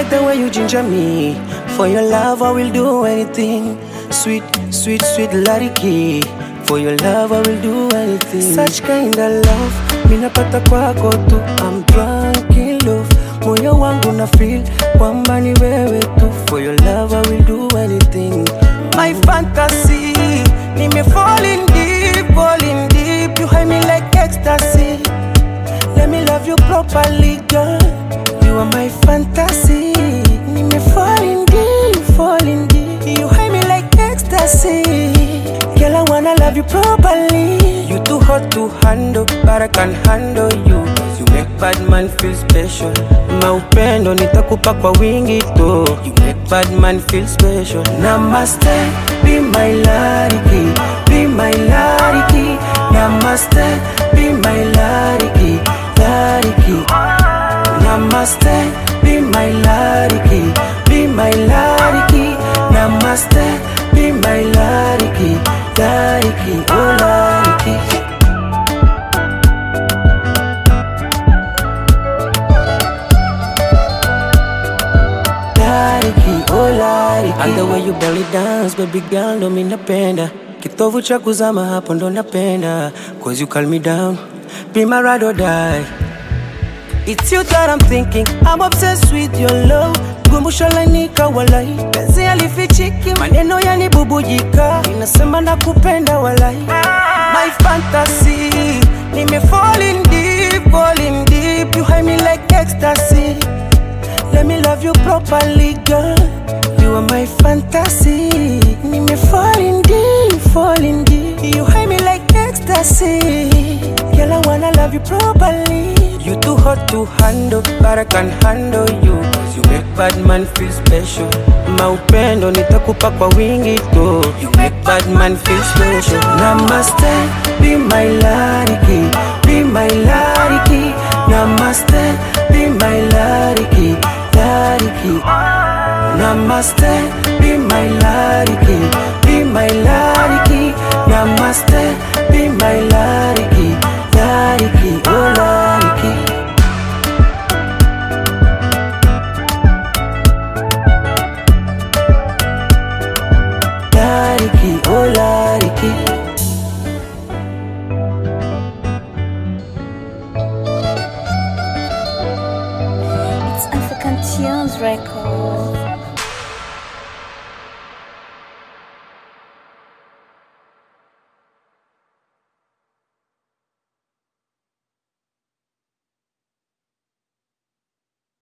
the way you ginger me. For your love I will do anything. Sweet, sweet, sweet Lariki. For your love I will do anything. Such kind of love minapata kwako tu. I'm drunk in love. Moyo wangu na feel kwamba ni wewe tu. For your love I will do anything. My fantasy, nime falling deep, falling deep. You hide me like ecstasy. Let me love you properly, girl. You are my fantasy. Nime falling deep, falling deep. You hide me like ecstasy. Girl, I wanna love you properly. You too hot to handle, but I can handle you. You make bad man feel special. Maupendo nitakupa kwa wingi tu. You make bad man feel special. Namaste, be my Lariki, be my Lariki. Namaste, be my Lariki, Lariki. Namaste, be my Lariki, be my Lariki. Namaste, be my Lariki, Lariki, oh Lariki. And the way you belly dance, baby girl, no mi napenda. Kitovu cha kuzama hapo ndo napenda. Cause you calm me down, be my ride or die. It's you that I'm thinking, I'm obsessed with your love. Gumbusho lainika walai, penzi alifichiki, maneno yanibubujika. Inasema nakupenda walai. My fantasy, nime falling deep, falling deep. You hide me like ecstasy. Let me love you properly, girl. You are my fantasy. Nime falling deep, falling deep. You hide me like ecstasy. Girl, I wanna love you properly. You too hot to handle, but I can handle you. Cause you make bad man feel special. Maupendo nitakupa kwa wingi tu. You make bad man feel special. Namaste, be my Lariki, be my Lariki. Namaste, be my Lariki, Lariki. Namaste, be my Lariki, be my Lariki. Namaste, be my Lariki, Lariki, oh Lariki. Lariki, oh Lariki. It's African Tunes Records.